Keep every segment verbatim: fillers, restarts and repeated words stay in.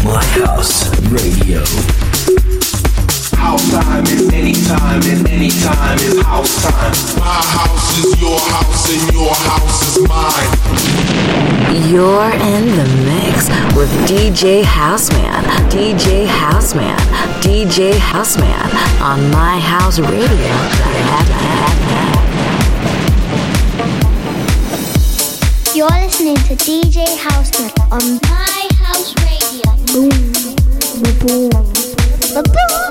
My House Radio. House time is anytime, and anytime is house time. My house is your house, and your house is mine. You're in the mix with D J Houseman, D J Houseman, D J Houseman on My House Radio. You're listening to D J Houseman on My House Radio. Boom, boom, boom, boom, boom.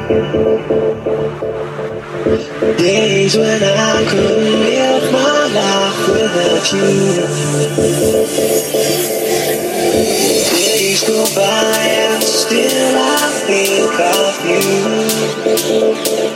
Days when I couldn't live my life without you. Days go by and still I think of you.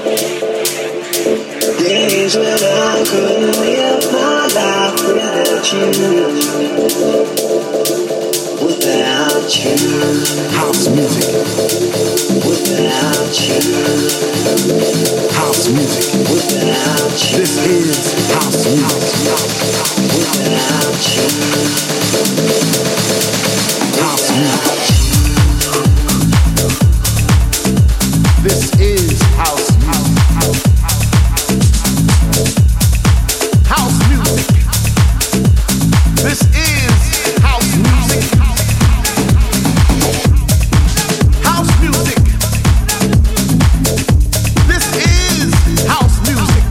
Days when I couldn't live my life without you. Without you. House music. Without you. House music. Without you. This is house music. Without you. House music. This is house music. House music. This is house music. House music. This is house music.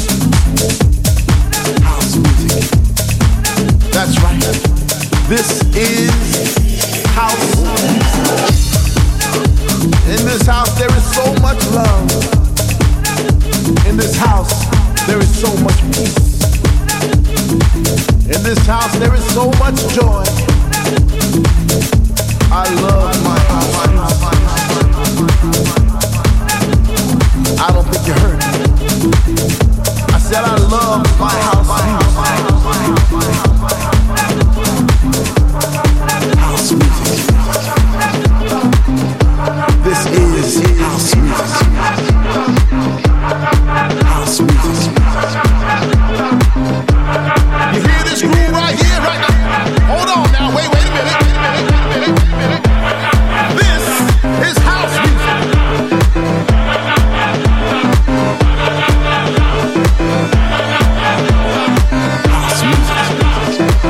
House music. That's right. This is house music. In this house there is so much love. In this house there is so much peace. In this house there is so much joy. I love my house. I don't think you heard me. I said I love my house. House music. This is house music. House music. You hear this groove right here, right now? Hold on now, wait, wait a minute, wait a minute, wait a minute, wait a minute. This is house music. House music.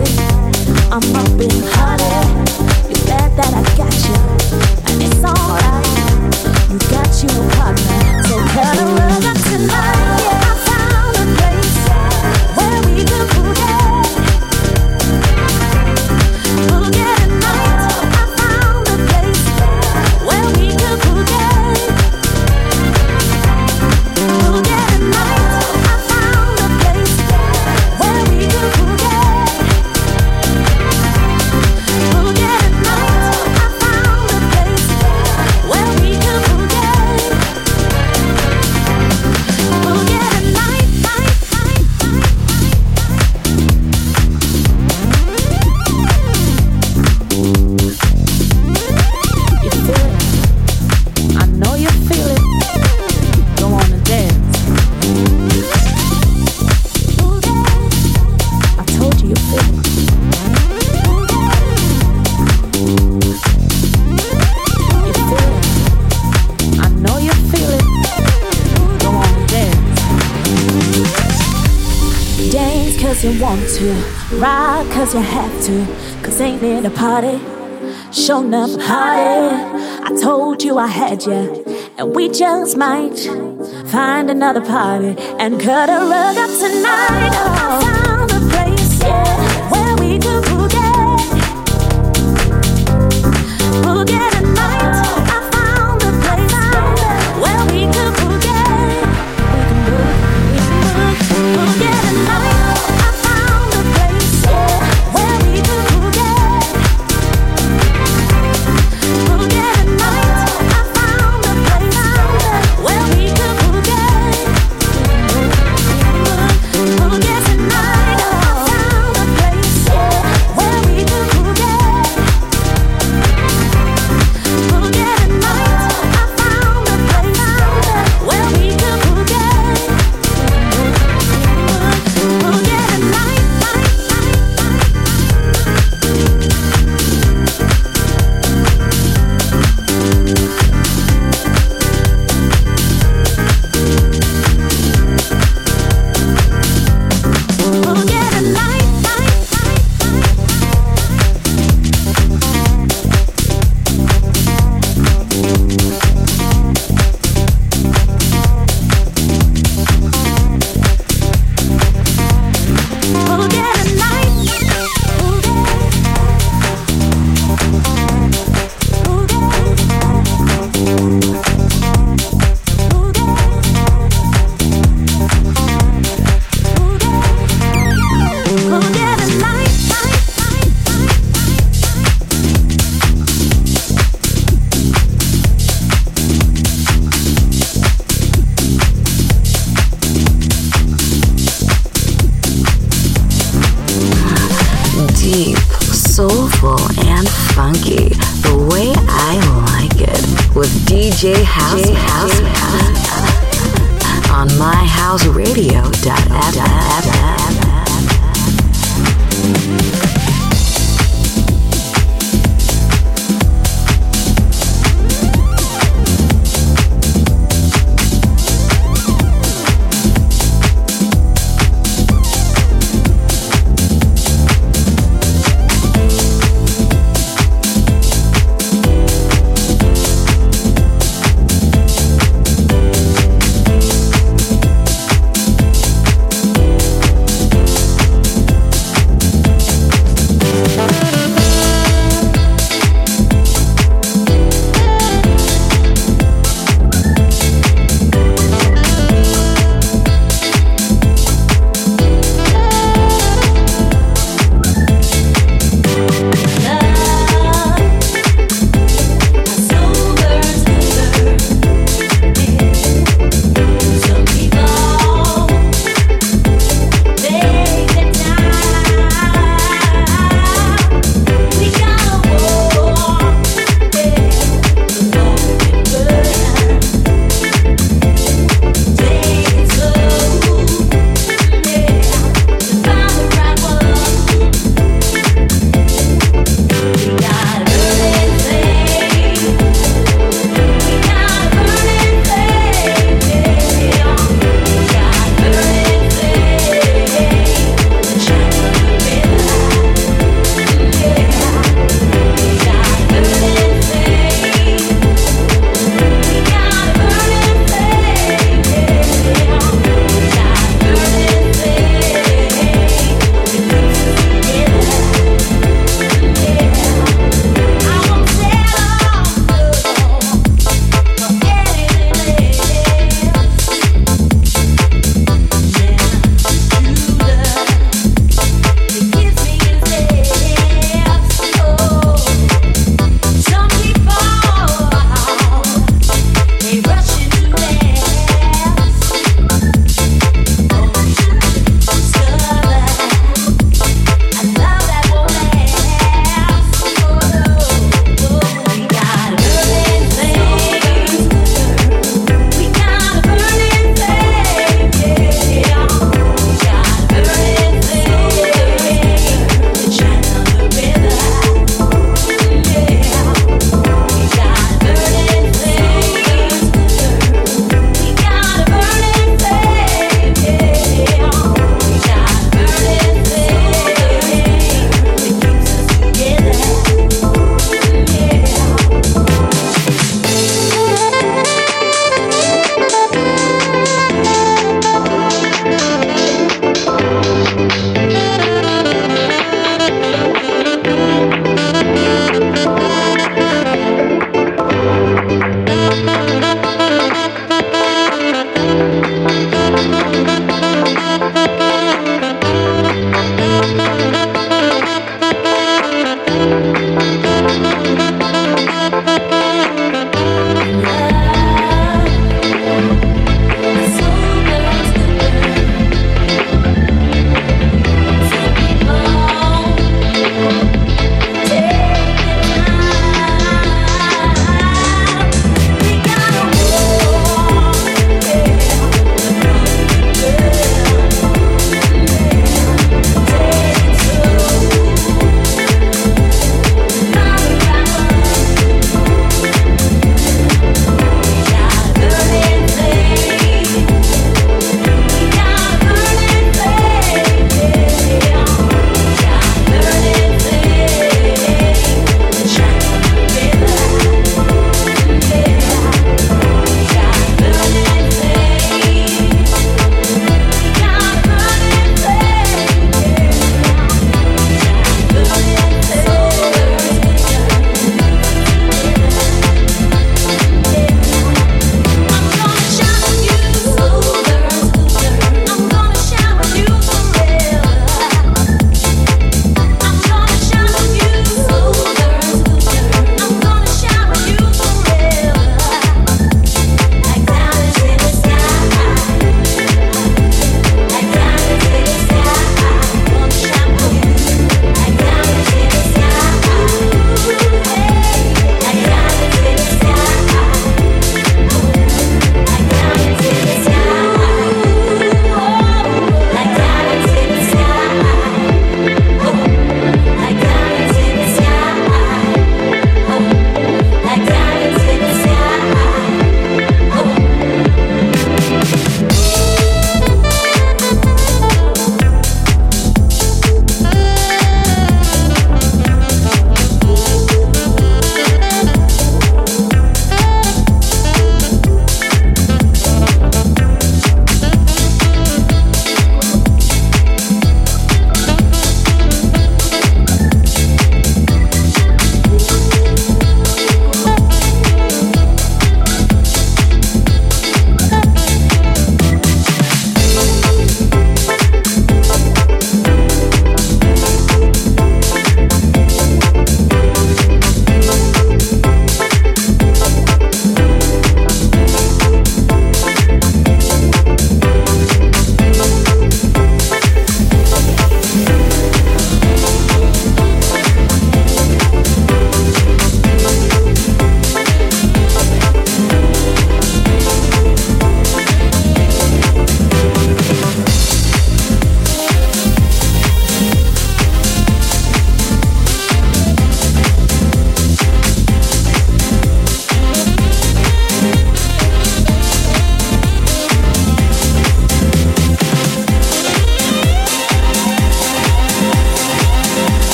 party. I'm up in party. You're glad that I got you, and it's alright. You got you a partner, so cut a rug up tonight. Yeah, I found a place where we can forget. Forget at night. I found a place where we can forget. Forget at night. I found a place where we can forget. Forget at night. I found a place where we can forget. Forget at night, night, night, night. You feel it? I know you feel it. Go on and dance. I told you you feel it. You feel it? I know you feel it. Go on and dance. Dance cause you want to. Ride cause you have to. Cause ain't it a party? Show enough party. I told you I had you. And we just might find another party and cut a rug up tonight. Oh, I found a place, yeah, where we can forget. Forget at night. I found a place where we can forget. We can book, we can book. Forget at night. I found a place, yeah, where we can forget. Forget at night. I found a place where we can forget. Forget tonight. I found a place, yeah, where we can forget. Forget at night. I found a place where we can forget. Forget at night, night, forget at night, night, forget at night. Forget at night, night, Deep, soulful, and funky, the way I like it, with D J Houseman on my house radio dot f m.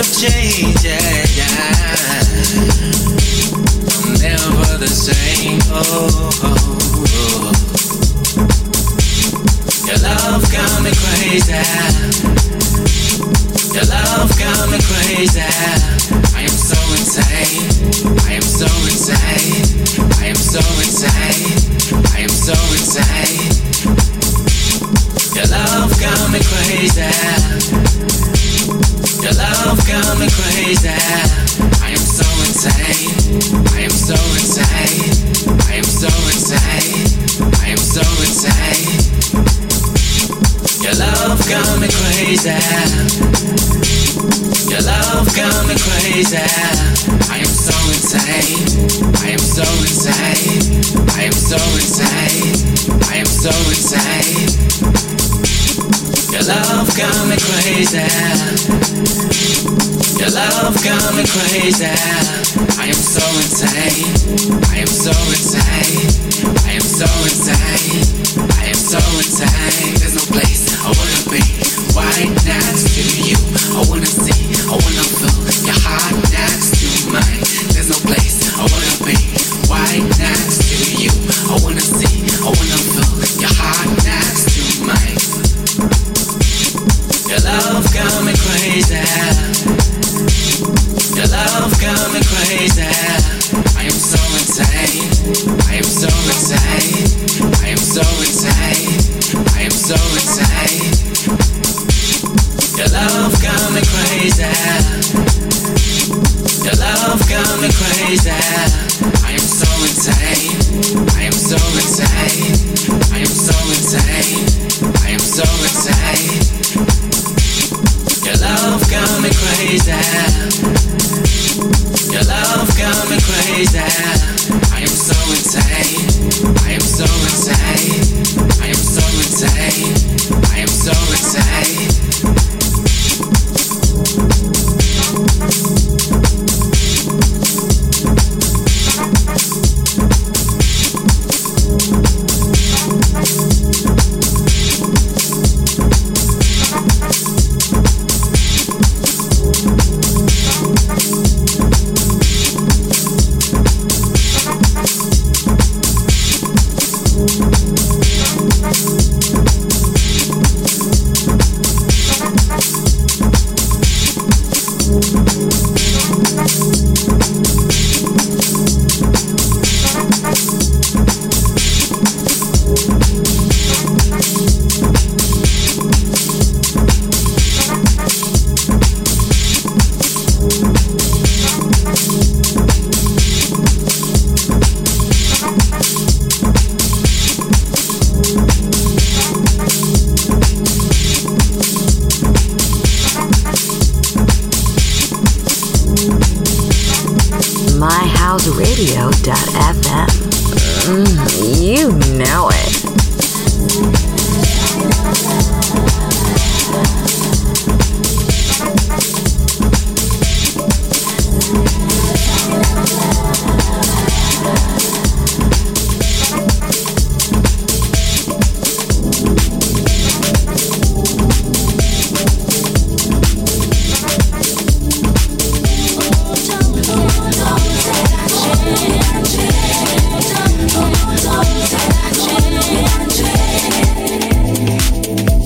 change, yeah, yeah. I'm never the same. Oh, oh, oh. Your love got me crazy. Your love got me crazy. I am so insane. I am so insane. I am so insane. I am so insane. Your love got me crazy. Your love got me crazy. I am so insane. I am so insane. I am so insane. I am so insane. Your love got me crazy. Your love got me crazy. I am so insane. I am so insane. I am so insane. I am so insane. Your love got me crazy. Your love got me crazy. I am so insane. I am so insane. I am so insane. I am so insane. There's no place I wanna be right next to you. I wanna see, I wanna feel your heart next to mine. There's no place I wanna be right next to you. I wanna see, I wanna feel your heart next to mine. Your love got me crazy. Your love got me crazy. I am so insane. I am so insane. I am so insane. I am so insane. Your love got me crazy. Your love got me crazy. I am so insane. I am so insane. I am so insane. I am so insane. Your love got me crazy. Your love got me crazy. I am so insane. I am so insane. I am so insane. I am so insane. my house radio dot f m. Mm, you know it. Change.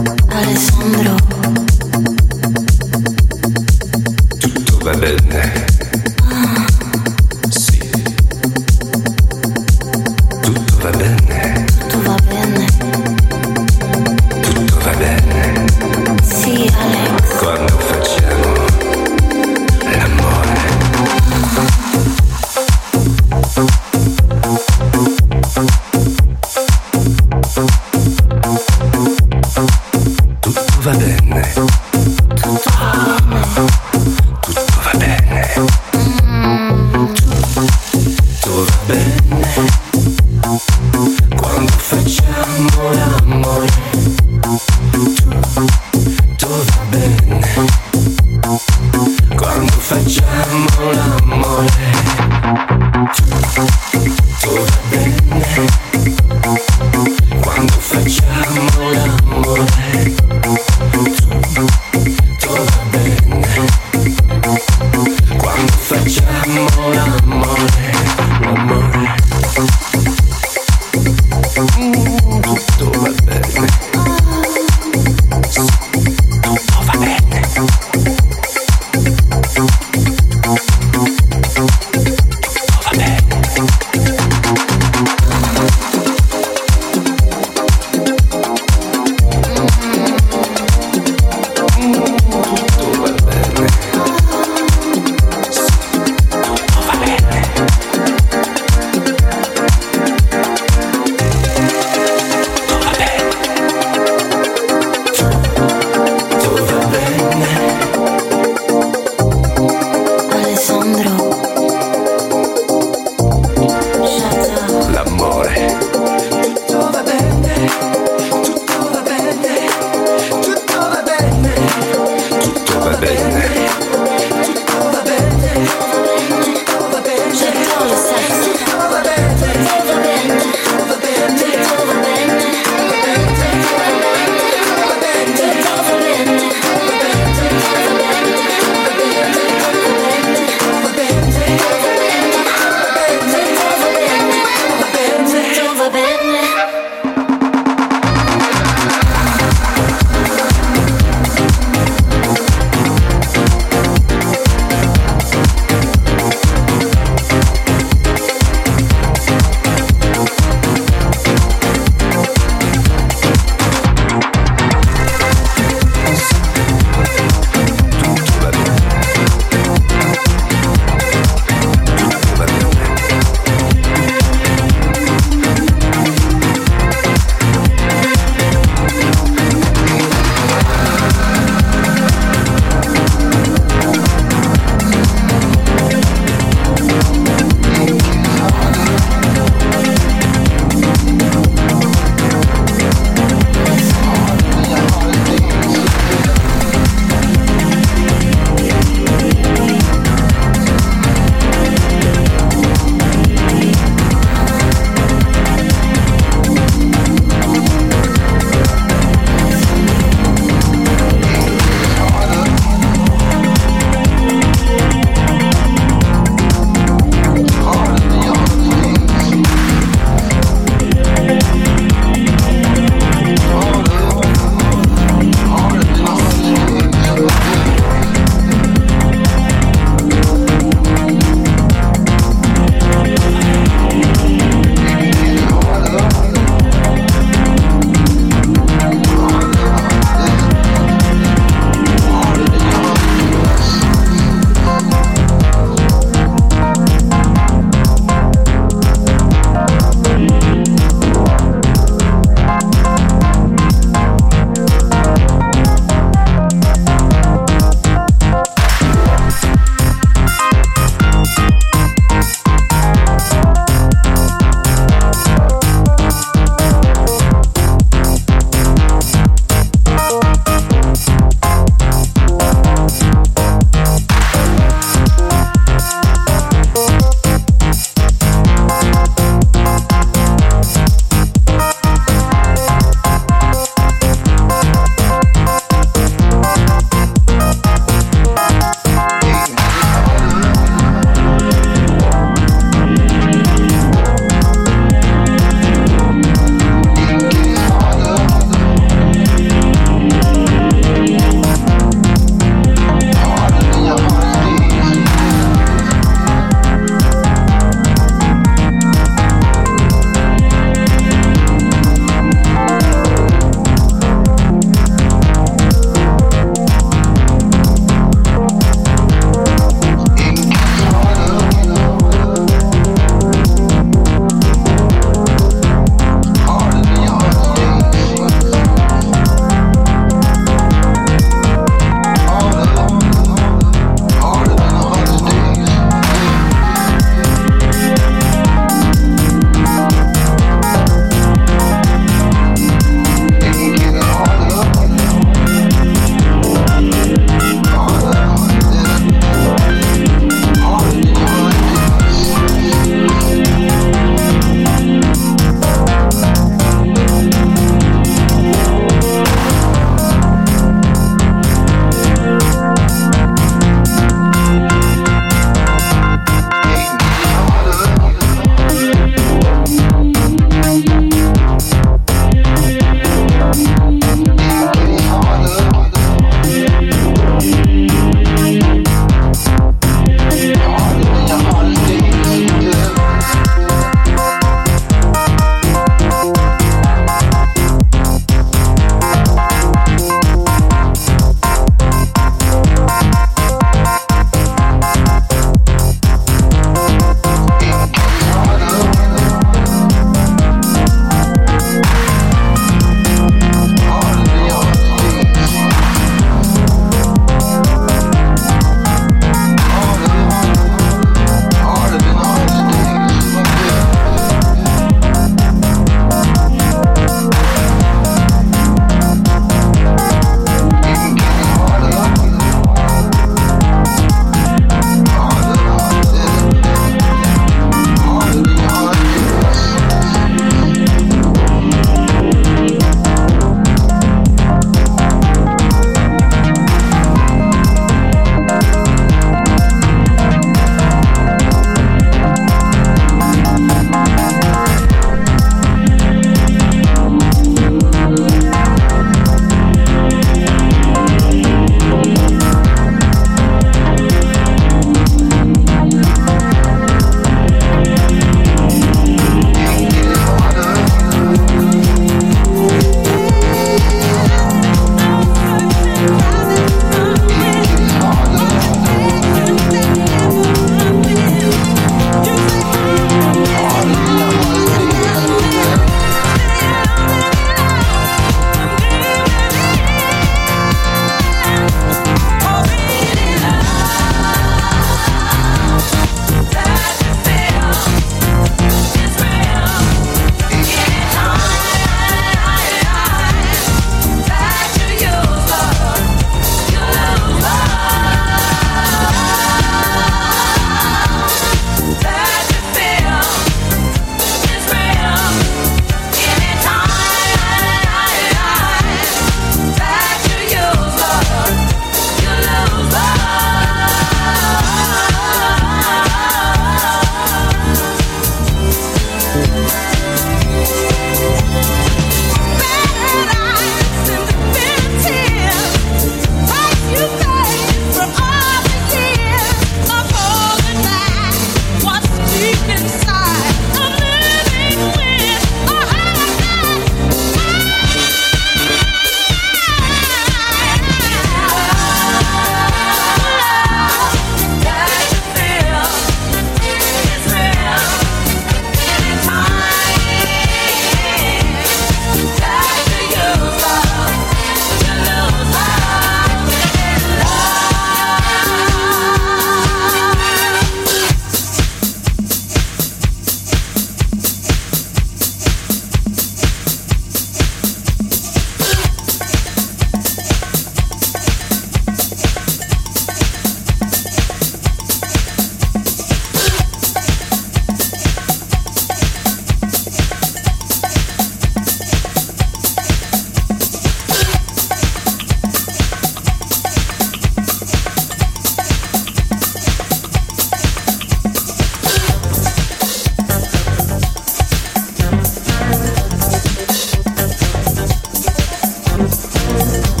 love.